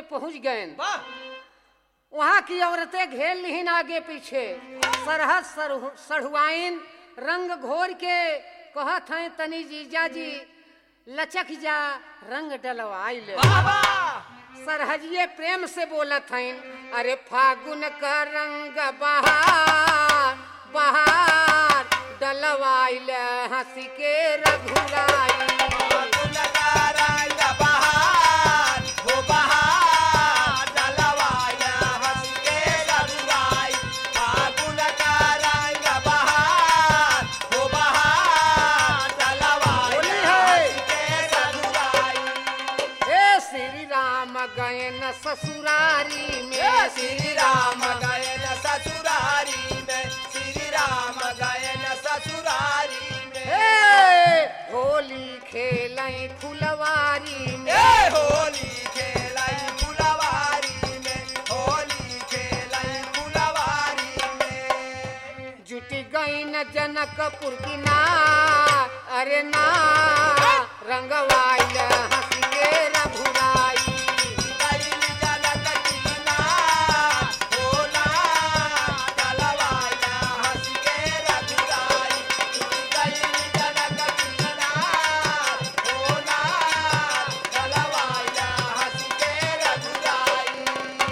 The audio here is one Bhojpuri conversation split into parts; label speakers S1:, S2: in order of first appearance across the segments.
S1: पहुंच गए।
S2: वाह
S1: वहां की औरतें घेर लीन आगे पीछे, सरहद सढ़ुआइन रंग घोर के कहत हैं तनी जीजा जी लचक जा रंग डलवाइल।
S2: वाह वाह
S1: सरहजिए प्रेम से बोलत हैं अरे फागुन का रंग बहार बहार डलवाइल हंसी के रघुराई।
S2: फागुन का रंग बहार हो बहार डलवाया हंस के रघुराई। फागुन का रंग बहार हो बहार डलवाया हंस के रघुराई।
S1: हे श्री राम गए न ससुरारी में,
S2: श्री राम गए न ससुरारी में, श्री राम गए न ससुरारी में।
S1: हे होली खेलई फुलवारी में,
S2: ए होली खेलाई फुलवारी में, होली खेलाई फुलवारी में।
S1: जुटी गई न जनकपुर की नार अरे नार रंगवाइल हंसी के रघुराई।
S2: गइल जनक की नार, हो नार डलवाया हंस के रघुराई। गइल जनक की नार, हो नार डलवाया हंस के रघुराई।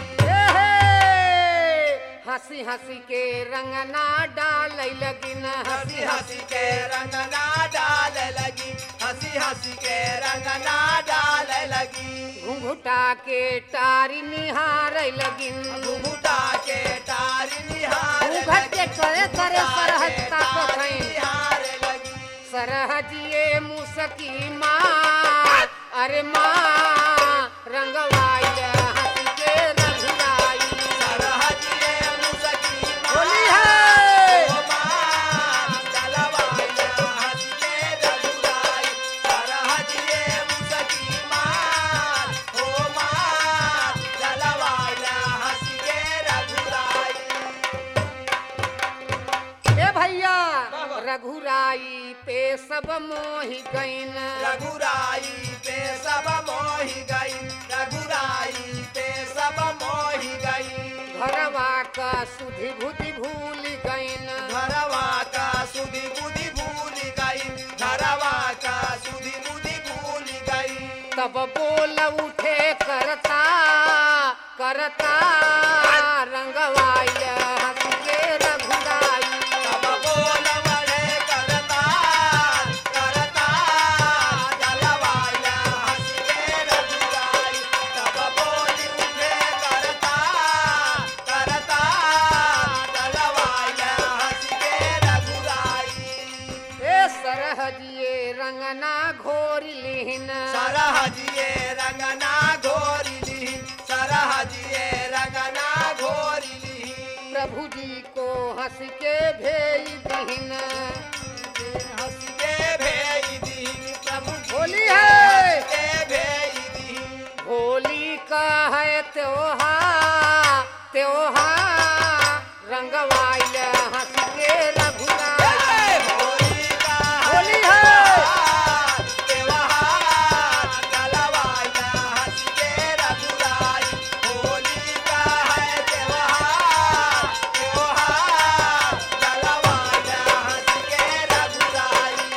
S1: हंसी हंसी के रंगना डाल लगिन
S2: हंसी हंसी के रंग ना डाल लगी, हंसी हंसी के रंग ना डाल लगी।
S1: घुंघुटा के टारी निहार लगिन।
S2: घुघुटा के तारी निहार
S1: घूंघट के करे करे सरहद ताकत
S2: तारी
S1: हैं।
S2: निहार लगी।
S1: सरहजिए मुसकी माँ अरे माँ रंगवाइल हंसी के रघुराई।
S2: सरहजिए मुसकी
S1: होली है।
S2: ओ माँ डलवाया हंस के रघुराई। सरहजिए मुसकी माँ, ओ माँ डलवाया हंस के रघुराई।
S1: ए भैया रघुराई पे सब मोहि गईन।
S2: रघुराई पे सब मोहि गई, रघुराई पे सब मोहि गई।
S1: घरवा का सुधि बुद्धि भूल गईन।
S2: घरवा का सुधि बुद्धि भूल गई, घरवा का सुधि बुद्धि भूल गई।
S1: तब बोल उठे करता करता रंगवाइल हंसी के रघुराई।
S2: तब बोल बड़े करता करता डलवाया हंस के रघुराई। तब बोल उठे करता करता डलवाया हंस के रघुराई।
S1: ए सरहजिए रंगना घोर लिहिन।
S2: सरहजिए रंगना घोरी ली, सरहजिए रंगना घोरी ली।
S1: प्रभु जी को हंस के भेज दीन।
S2: हंस के भेज दी प्रभु जी,
S1: होली है।
S2: हंस के भेज दी।
S1: होली का है त्योहार त्योहार रंगवाइल हंस के रघुराई।
S2: होली का
S1: होली है।
S2: त्योहार डलवाया हंस के रघुराई। होली का है त्योहार, त्योहार डलवाया हंस के रघुराई।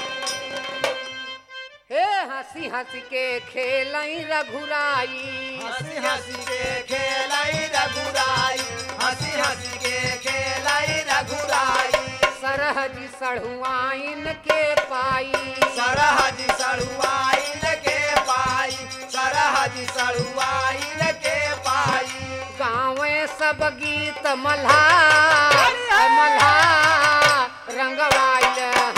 S1: हे हंसी हंसी के खेलई रघुराई।
S2: हंसी हंसी के खेलाई रघुराई, हंसी हंसी के खेलाई रघुराई।
S1: सरहदी सढ़ुआइन के पाई।
S2: सरहद सड़ुआइन के पाई, सरहद सड़ुआइन के पाई।
S1: गाँवे सब गीत मल्हार मल्हार रंगवाइल